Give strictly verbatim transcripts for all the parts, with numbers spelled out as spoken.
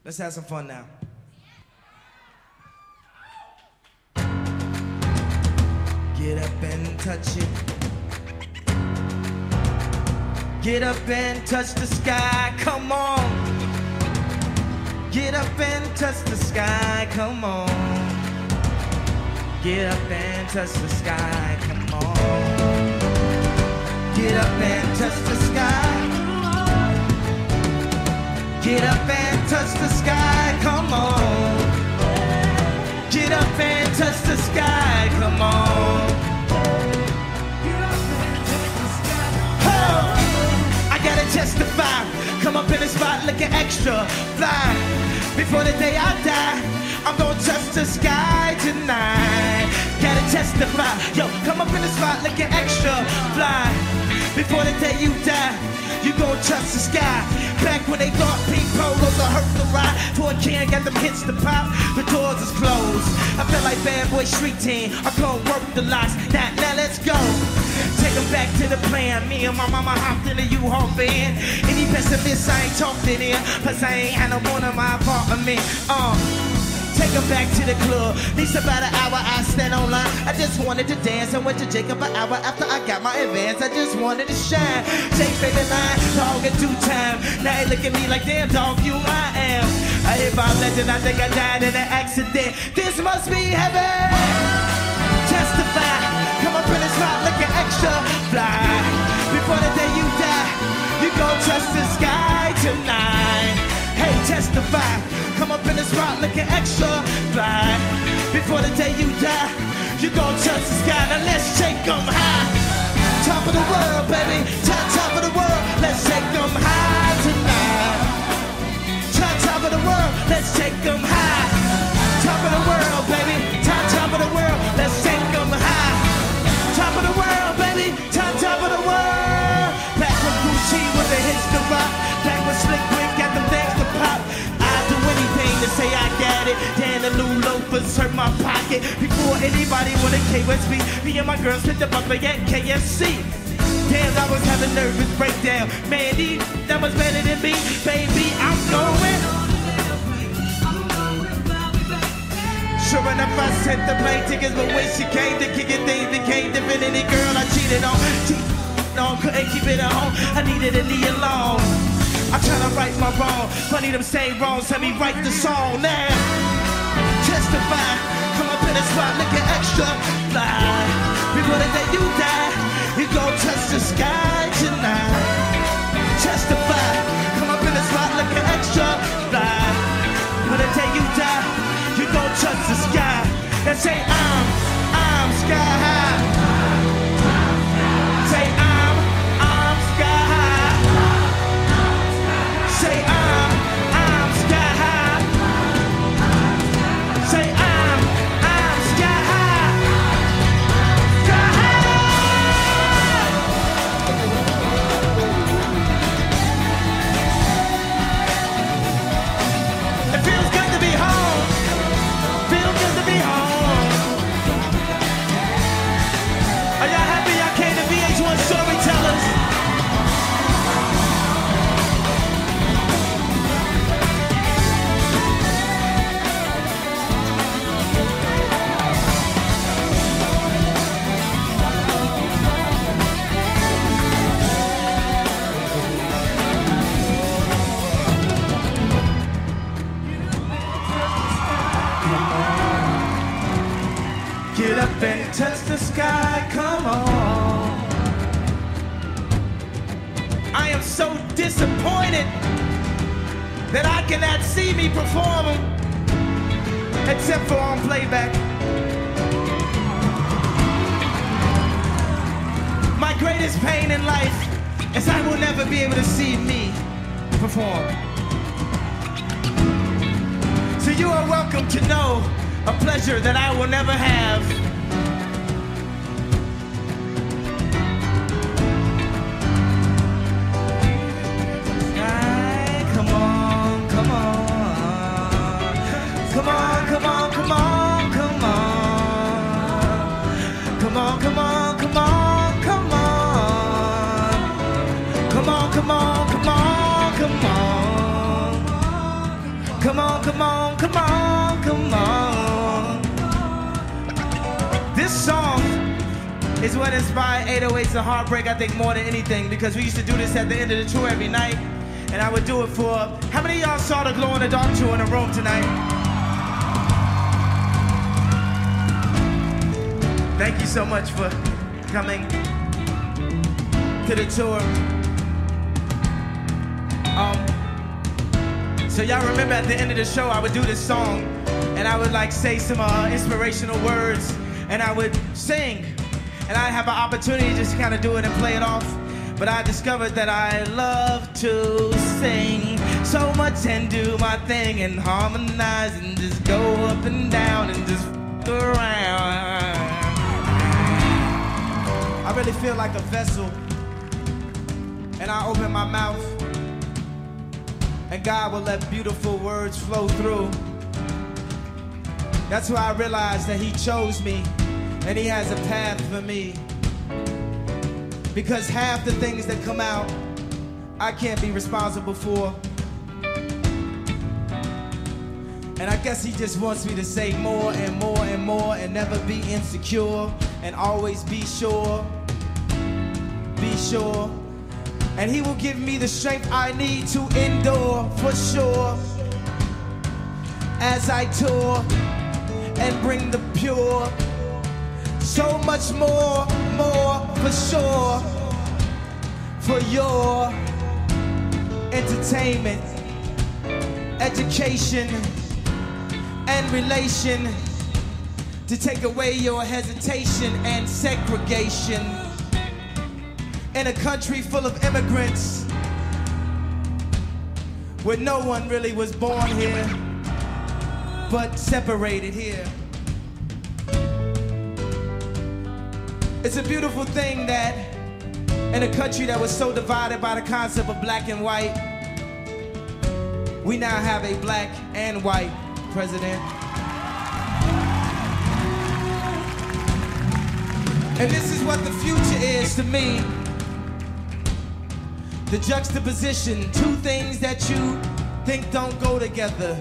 Let's have some fun now. Get up and touch it. Get up and touch the sky, come on. Get up and touch the sky, come on. Get up and touch the sky, come on. Get up and touch the sky. Get up and touch the sky, come on. Get up and touch the sky, come on. Get up and touch the sky. Oh, I gotta testify. Come up in the spot looking extra fly. Before the day I die, I'm gonna touch the sky tonight. Gotta testify. Yo, come up in the spot looking extra fly. Before the day you die, you gon' touch the sky. Back when they thought pink polos would hurt the ride. For a can, got them hits to pop, the doors is closed. I felt like bad boy street team, I couldn't work the lots. Now, now let's go. Take them back to the plan. Me and my mama hopped in the U-Haul van. Any pessimists, I ain't talked in here. Plus I ain't had no one in my apartment. Uh. Take them back to the club. Least about an hour I stand online. I just wanted to dance. I went to Jacob an hour after I got my advance. I just wanted to shine. Jake baby line, dog in due time. Now they look at me like damn dog, you I am. I hit my legend, I think I died in an accident. This must be heaven. Testify. Come up in the spot looking extra fly. Before the day you die, you gon' touch the sky tonight. Hey, testify. Come up in the spot looking extra fly. Before the day you die, you gon' touch the sky. Now let's take them high. Top of the world, baby. Top, top of the world. Let's take them high tonight. Top, top of the world. Let's take them high. Top of the world, baby. Top, top of the world. Let's take them high. Top of the world, baby. Top, top of the world. Back when Gucci was the hits to rock. Back when Slick Rick got them things to pop. To say I got it, Dan the new loafers hurt my pocket. Before anybody wanted K W S B, me and my girls picked up a at K F C. Damn, I was having nervous breakdown. Man, these that was better than me. Baby, I'm going. Sure enough, I sent the plane tickets, but when she came to kick it, things became different. Any girl I cheated on, cheated on, couldn't keep it at home. I needed a knee alone. I tryna right my wrong. Funny them same wrongs, let me write the song now. Testify, come up in the spot looking extra fly. Before the day you die, you gon' touch the sky tonight. Testify, come up in the spot looking extra fly. Before the day you die, you gon' touch the sky. And say I'm, I'm sky high. Say I'm, I'm sky high. Say I'm, I'm sky high. Say I'm, I'm sky high. Sky high. It feels good to be home. Feels good to be home. Are y'all happy y'all came to V H one Storytellers? Get up and touch the sky, come on. I am so disappointed that I cannot see me perform except for on playback. My greatest pain in life is I will never be able to see me perform. So you are welcome to know a pleasure that I will never have. Sky, come on, come on. Come on, come on, come on, come on. Come on, come on, come on, come on. Come on, come on, come on, come on. Come on, come on, come on, come on. This song is what inspired eight oh eights and Heartbreak, I think, more than anything, because we used to do this at the end of the tour every night, and I would do it for... How many of y'all saw the Glow in the Dark tour in the room tonight? Thank you so much for coming to the tour. Um, so y'all remember at the end of the show, I would do this song, and I would like say some uh, inspirational words, and I would sing. And I have an opportunity to just kind of do it and play it off. But I discovered that I love to sing so much and do my thing and harmonize and just go up and down and just f*** around. I really feel like a vessel, and I open my mouth, and God will let beautiful words flow through. That's why I realized that He chose me, and He has a path for me. Because half the things that come out, I can't be responsible for. And I guess He just wants me to say more and more and more and never be insecure and always be sure, be sure. And He will give me the strength I need to endure for sure as I tour and bring the pure. So much more, more for sure, for your entertainment, education, and relation, to take away your hesitation and segregation. In a country full of immigrants, where no one really was born here, but separated here. It's a beautiful thing that in a country that was so divided by the concept of black and white, we now have a black and white president. And this is what the future is to me. The juxtaposition, two things that you think don't go together.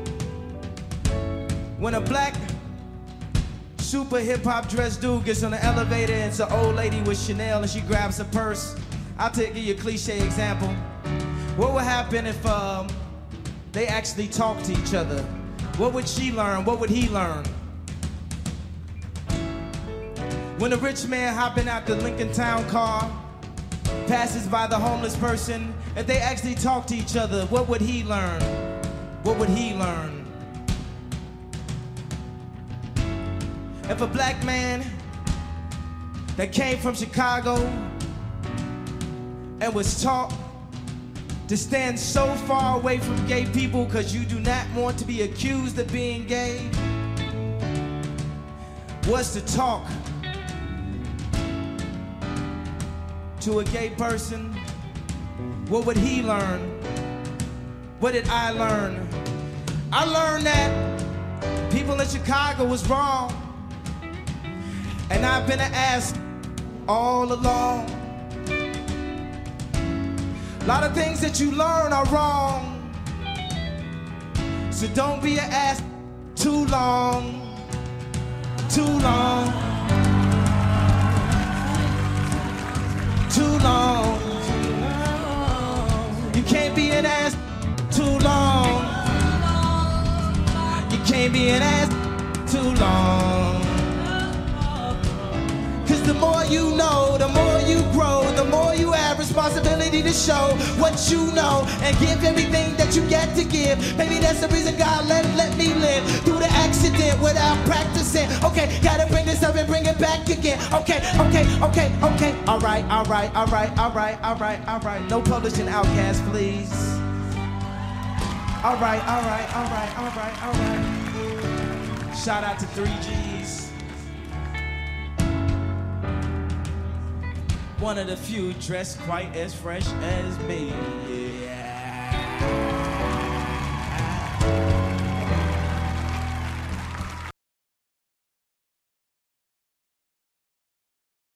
When a black super hip-hop dressed dude gets on the elevator and it's an old lady with Chanel and she grabs her purse, I'll take you a cliche example. What would happen if um, they actually talked to each other? What would she learn? What would he learn? When a rich man hopping out the Lincoln Town car passes by the homeless person, if they actually talk to each other, what would he learn? What would he learn? If a black man that came from Chicago and was taught to stand so far away from gay people because you do not want to be accused of being gay, was to talk to a gay person, what would he learn? What did I learn? I learned that people in Chicago was wrong, and I've been an ass all along. A lot of things that you learn are wrong, so don't be an ass too long, too long, too long. You can't be an ass too long. You can't be an ass too long. Cause the more you know, the more you grow, the more you have responsibility to show what you know and give everything that you get to give. Maybe that's the reason God let, let me live through the accident without practicing. Okay, gotta bring this up and bring it back again. Okay, okay, okay, okay. Alright, alright, alright, alright, alright, alright. No publishing Outcast, please. Alright, alright, alright, alright, alright. Shout out to three G's. One of the few dressed quite as fresh as me. Yeah.